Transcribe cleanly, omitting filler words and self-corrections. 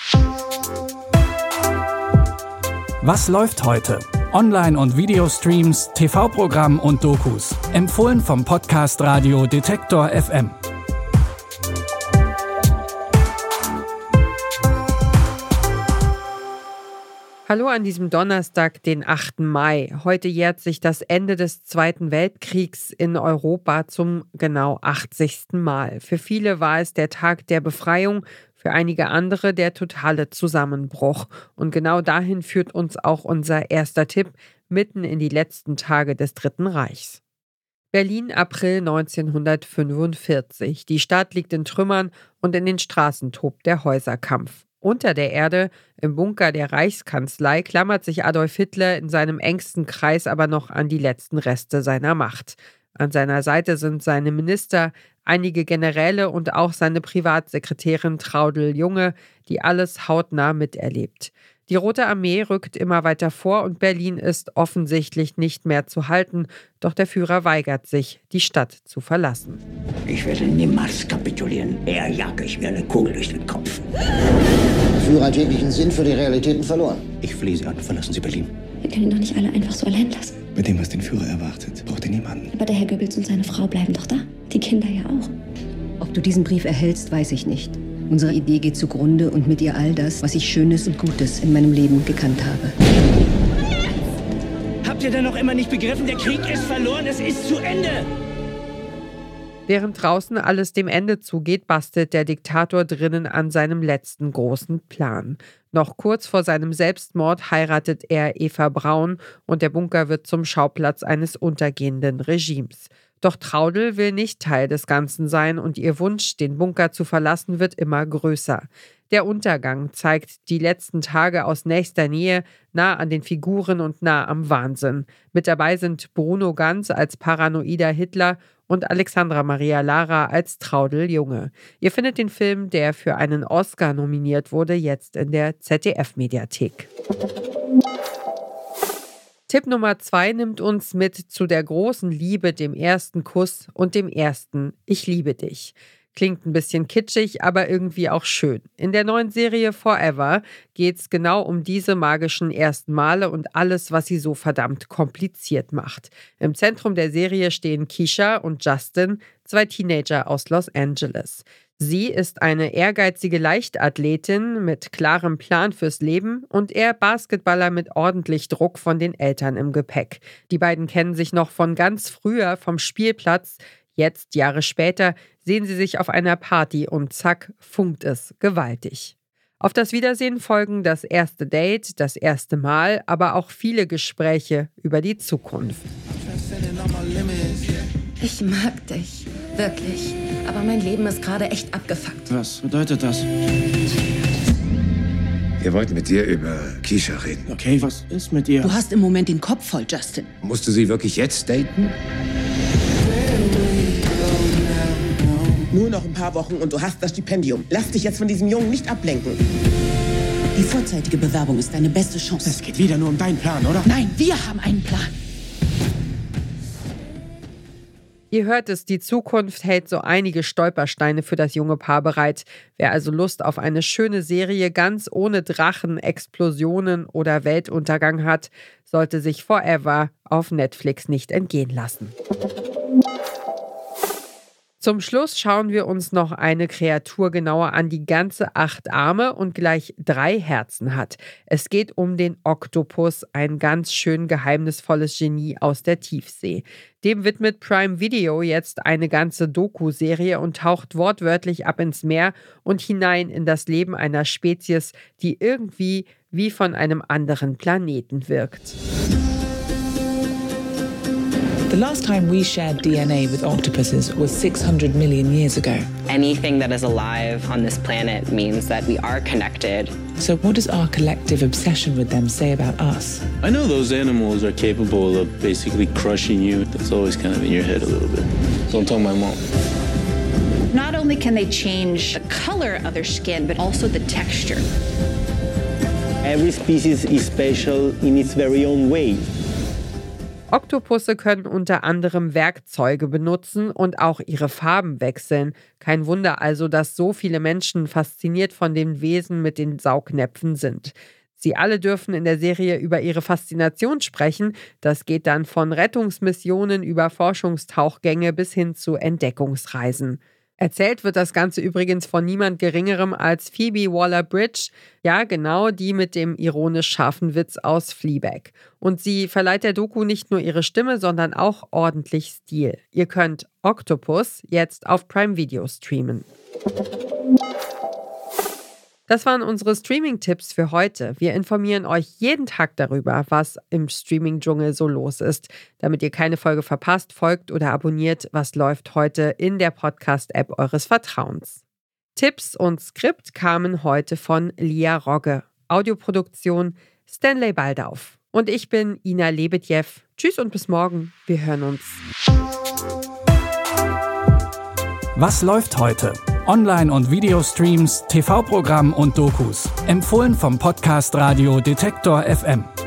Was läuft heute? Online- und Videostreams, TV-Programm und Dokus. Empfohlen vom Podcast Radio Detektor FM. Hallo an diesem Donnerstag, den 8. Mai. Heute jährt sich das Ende des Zweiten Weltkriegs in Europa zum genau 80. Mal. Für viele war es der Tag der Befreiung, für einige andere der totale Zusammenbruch. Und genau dahin führt uns auch unser erster Tipp, mitten in die letzten Tage des Dritten Reichs. Berlin, April 1945. Die Stadt liegt in Trümmern und in den Straßen tobt der Häuserkampf. Unter der Erde, im Bunker der Reichskanzlei, klammert sich Adolf Hitler in seinem engsten Kreis aber noch an die letzten Reste seiner Macht. An seiner Seite sind seine Minister, einige Generäle und auch seine Privatsekretärin Traudl Junge, die alles hautnah miterlebt. Die Rote Armee rückt immer weiter vor und Berlin ist offensichtlich nicht mehr zu halten, doch der Führer weigert sich, die Stadt zu verlassen. Ich werde niemals kapitulieren. Eher jage ich mir eine Kugel durch den Kopf. Der Führer hat jeglichen Sinn für die Realitäten verloren. Ich flehe Sie an, verlassen Sie Berlin. Wir können ihn doch nicht alle einfach so allein lassen. Mit dem, was den Führer erwartet, braucht er niemanden. Aber der Herr Goebbels und seine Frau bleiben doch da. Die Kinder ja auch. Ob du diesen Brief erhältst, weiß ich nicht. Unsere Idee geht zugrunde und mit ihr all das, was ich Schönes und Gutes in meinem Leben gekannt habe. Habt ihr denn noch immer nicht begriffen? Der Krieg ist verloren, es ist zu Ende! Während draußen alles dem Ende zugeht, bastelt der Diktator drinnen an seinem letzten großen Plan. Noch kurz vor seinem Selbstmord heiratet er Eva Braun und der Bunker wird zum Schauplatz eines untergehenden Regimes. Doch Traudl will nicht Teil des Ganzen sein und ihr Wunsch, den Bunker zu verlassen, wird immer größer. Der Untergang zeigt die letzten Tage aus nächster Nähe, nah an den Figuren und nah am Wahnsinn. Mit dabei sind Bruno Ganz als paranoider Hitler und Alexandra Maria Lara als Traudl Junge. Ihr findet den Film, der für einen Oscar nominiert wurde, jetzt in der ZDF-Mediathek. Tipp Nummer 2 nimmt uns mit zu der großen Liebe, dem ersten Kuss und dem ersten Ich liebe dich. Klingt ein bisschen kitschig, aber irgendwie auch schön. In der neuen Serie Forever geht's genau um diese magischen ersten Male und alles, was sie so verdammt kompliziert macht. Im Zentrum der Serie stehen Keisha und Justin, 2 Teenager aus Los Angeles. Sie ist eine ehrgeizige Leichtathletin mit klarem Plan fürs Leben und er Basketballer mit ordentlich Druck von den Eltern im Gepäck. Die beiden kennen sich noch von ganz früher vom Spielplatz. Jetzt, Jahre später, sehen sie sich auf einer Party und zack, funkt es gewaltig. Auf das Wiedersehen folgen das erste Date, das erste Mal, aber auch viele Gespräche über die Zukunft. Ich mag dich, wirklich. Aber mein Leben ist gerade echt abgefuckt. Was bedeutet das? Wir wollten mit dir über Keisha reden. Okay, was ist mit ihr? Du hast im Moment den Kopf voll, Justin. Musst du sie wirklich jetzt daten? Nur noch ein paar Wochen und du hast das Stipendium. Lass dich jetzt von diesem Jungen nicht ablenken. Die vorzeitige Bewerbung ist deine beste Chance. Es geht wieder nur um deinen Plan, oder? Nein, wir haben einen Plan. Ihr hört es, die Zukunft hält so einige Stolpersteine für das junge Paar bereit. Wer also Lust auf eine schöne Serie ganz ohne Drachen, Explosionen oder Weltuntergang hat, sollte sich Forever auf Netflix nicht entgehen lassen. Zum Schluss schauen wir uns noch eine Kreatur genauer an, die ganze 8 Arme und gleich 3 Herzen hat. Es geht um den Oktopus, ein ganz schön geheimnisvolles Genie aus der Tiefsee. Dem widmet Prime Video jetzt eine ganze Doku-Serie und taucht wortwörtlich ab ins Meer und hinein in das Leben einer Spezies, die irgendwie wie von einem anderen Planeten wirkt. The last time we shared DNA with octopuses was 600 million years ago. Anything that is alive on this planet means that we are connected. So what does our collective obsession with them say about us? I know those animals are capable of basically crushing you. That's always kind of in your head a little bit. Don't tell my mom. Not only can they change the color of their skin, but also the texture. Every species is special in its very own way. Oktopusse können unter anderem Werkzeuge benutzen und auch ihre Farben wechseln. Kein Wunder also, dass so viele Menschen fasziniert von den Wesen mit den Saugnäpfen sind. Sie alle dürfen in der Serie über ihre Faszination sprechen. Das geht dann von Rettungsmissionen über Forschungstauchgänge bis hin zu Entdeckungsreisen. Erzählt wird das Ganze übrigens von niemand Geringerem als Phoebe Waller-Bridge, ja genau die mit dem ironisch scharfen Witz aus Fleabag. Und sie verleiht der Doku nicht nur ihre Stimme, sondern auch ordentlich Stil. Ihr könnt Octopus jetzt auf Prime Video streamen. Das waren unsere Streaming-Tipps für heute. Wir informieren euch jeden Tag darüber, was im Streaming-Dschungel so los ist. Damit ihr keine Folge verpasst, folgt oder abonniert Was läuft heute in der Podcast-App eures Vertrauens. Tipps und Skript kamen heute von Lia Rogge. Audioproduktion Stanley Baldauf. Und ich bin Ina Lebedjew. Tschüss und bis morgen. Wir hören uns. Was läuft heute? Online- und Videostreams, TV-Programm und Dokus. Empfohlen vom Podcast Radio Detektor FM.